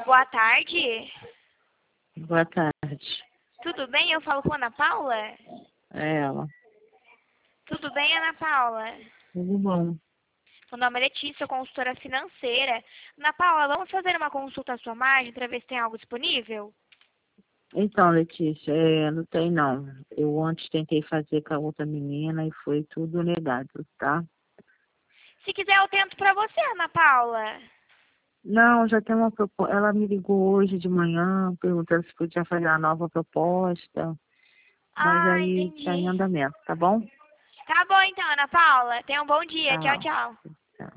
Boa tarde. Boa tarde. Tudo bem? Eu falo com a Ana Paula? É ela. Tudo bem, Ana Paula? Tudo bom. Meu nome é Letícia, consultora financeira. Ana Paula, vamos fazer uma consulta à sua margem para ver se tem algo disponível? Então, Letícia, não tem não. Eu antes tentei fazer com a outra menina e foi tudo negado, tá? Se quiser, eu tento para você, Ana Paula. Não, já tem uma proposta. Ela me ligou hoje de manhã, perguntando se podia fazer uma nova proposta. Mas Ah, aí está em entendi. andamento, tá bom? Tá bom então, Ana Paula. Tenha um bom dia. Tchau, Tá. tchau.